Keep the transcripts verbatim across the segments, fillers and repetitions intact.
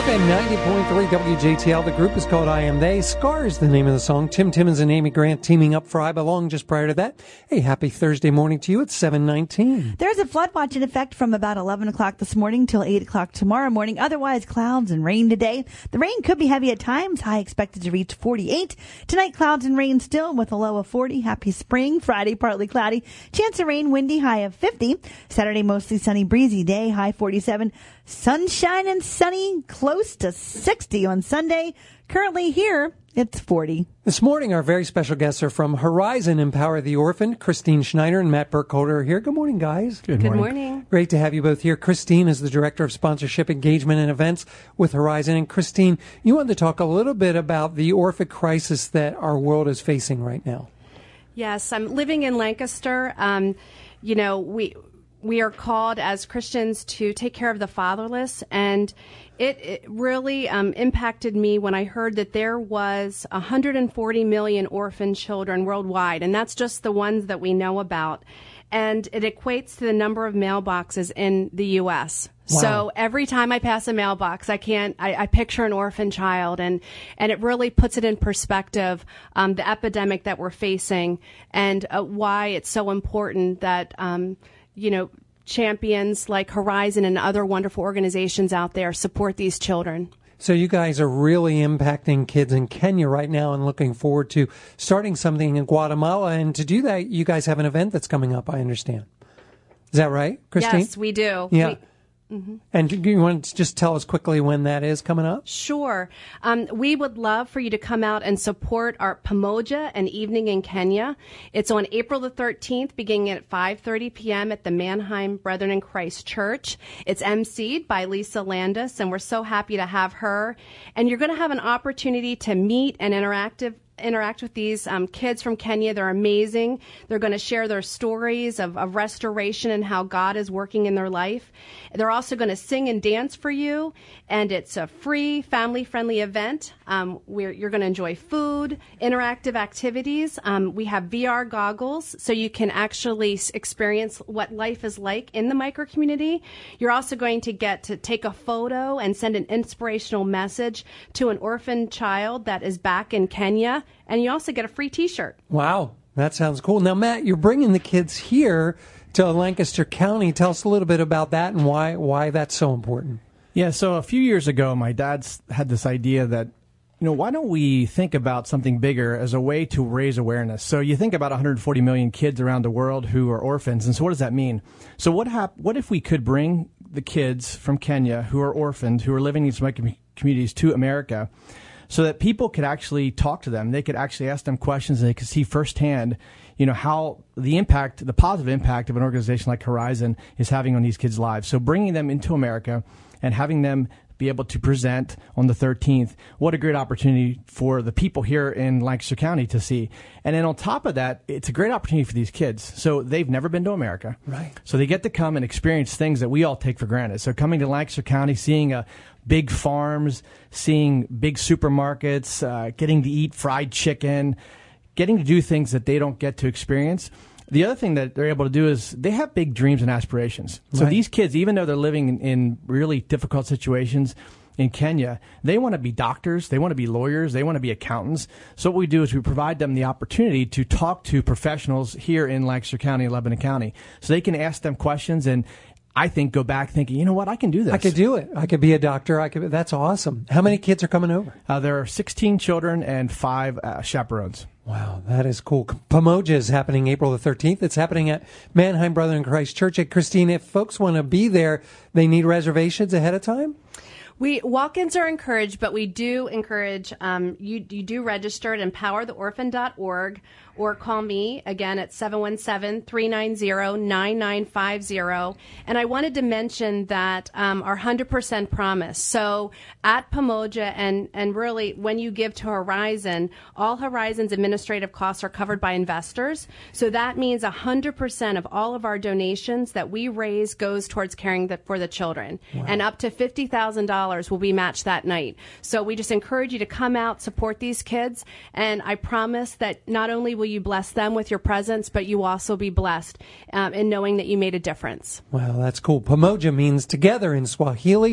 F M ninety point three W J T L. The group is called I Am They. Scar is the name of the song. Tim Timmons and Amy Grant teaming up for I Belong just prior to that. Hey, happy Thursday morning to you. It's seven nineteen. There's a flood watch in effect from about eleven o'clock this morning till eight o'clock tomorrow morning. Otherwise, clouds and rain today. The rain could be heavy at times. High expected to reach forty-eight. Tonight, clouds and rain still with a low of forty. Happy spring. Friday, partly cloudy. Chance of rain, windy, high of fifty. Saturday, mostly sunny, breezy day, high forty-seven. Sunshine and sunny, close to sixty on Sunday. Currently here, it's forty. This morning, our very special guests are from Horizon Empower the Orphan. Christine Schneider and Matt Burkholder are here. Good morning, guys. Good morning. Good morning. Great to have you both here. Christine is the Director of Sponsorship, Engagement, and Events with Horizon. And Christine, you wanted to talk a little bit about the orphan crisis that our world is facing right now. Yes, I'm living in Lancaster. Um, you know, we... We are called as Christians to take care of the fatherless, and it, it really um, impacted me when I heard that there was one hundred forty million orphan children worldwide, and that's just the ones that we know about. And it equates to the number of mailboxes in the U S Wow. So every time I pass a mailbox, I can't. I, I picture an orphan child, and and it really puts it in perspective, um, the epidemic that we're facing, and uh, why it's so important that. Um, you know, champions like Horizon and other wonderful organizations out there support these children. So you guys are really impacting kids in Kenya right now and looking forward to starting something in Guatemala. And to do that, you guys have an event that's coming up, I understand. Is that right, Christine? Yes, we do. Yeah. We- Mm-hmm. And you want to just tell us quickly when that is coming up? Sure. Um, we would love for you to come out and support our Pamoja, an evening in Kenya. It's on April the thirteenth, beginning at five thirty p.m. at the Mannheim Brethren in Christ Church. It's emceed by Lisa Landis, and we're so happy to have her. And you're going to have an opportunity to meet and interactive interact with these um, kids from Kenya. They're amazing. They're going to share their stories of, of restoration and how God is working in their life. They're also going to sing and dance for you, and it's a free, family-friendly event um, where you're going to enjoy food, interactive activities. Um, we have V R goggles, so you can actually experience what life is like in the micro community. You're also going to get to take a photo and send an inspirational message to an orphan child that is back in Kenya. And you also get a free T-shirt. Wow, that sounds cool. Now, Matt, you're bringing the kids here to Lancaster County. Tell us a little bit about that and why why that's so important. Yeah, so a few years ago, my dad's had this idea that, you know, why don't we think about something bigger as a way to raise awareness? So you think about one hundred forty million kids around the world who are orphans, and so what does that mean? So what hap- What if we could bring the kids from Kenya who are orphaned, who are living in these communities to America, so that people could actually talk to them? They could actually ask them questions, and they could see firsthand, you know, how the impact, the positive impact of an organization like Horizon is having on these kids' lives. So bringing them into America and having them be able to present on the thirteenth, what a great opportunity for the people here in Lancaster County to see. And then on top of that, it's a great opportunity for these kids. So they've never been to America. Right. So they get to come and experience things that we all take for granted. So coming to Lancaster County, seeing a big farms, seeing big supermarkets, uh, getting to eat fried chicken, getting to do things that they don't get to experience. The other thing that they're able to do is they have big dreams and aspirations. So right. These kids, even though they're living in, in really difficult situations in Kenya, they want to be doctors, they want to be lawyers, they want to be accountants. So what we do is we provide them the opportunity to talk to professionals here in Lancaster County and Lebanon County. So they can ask them questions and I think go back thinking, you know what, I can do this. I could do it. I could be a doctor. I could. That's awesome. How many kids are coming over? Uh, there are sixteen children and five uh, chaperones. Wow, that is cool. Pamoja is happening April the thirteenth. It's happening at Mannheim Brethren in Christ Church. At Christine, if folks want to be there, they need reservations ahead of time? We walk-ins are encouraged, but we do encourage um, you. You do register at empower the orphan dot org or call me again at seven one seven, three nine zero, nine nine five zero. And I wanted to mention that um, our one hundred percent promise. So at Pamoja, and and really when you give to Horizon, all Horizon's administrative costs are covered by investors. So that means one hundred percent of all of our donations that we raise goes towards caring the, for the children, wow. and up to fifty thousand dollars will be matched that night. So we just encourage you to come out, support these kids, and I promise that not only will you bless them with your presence, but you also be blessed um, in knowing that you made a difference. Wow, that's cool. Pamoja means together in Swahili.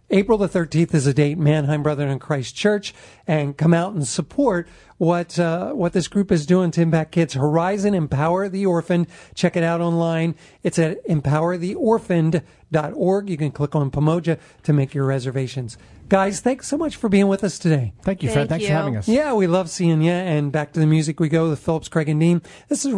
April the thirteenth is a date, Mannheim Brethren in Christ Church, and come out and support what uh, what this group is doing to impact kids. Horizon Empower the Orphaned. Check it out online. It's at empower the orphaned dot org. You can click on Pomoja to make your reservations. Guys, thanks so much for being with us today. Thank you, Thank Fred. Thanks you. for having us. Yeah, we love seeing you. And back to the music we go with Phillips, Craig, and Dean. This is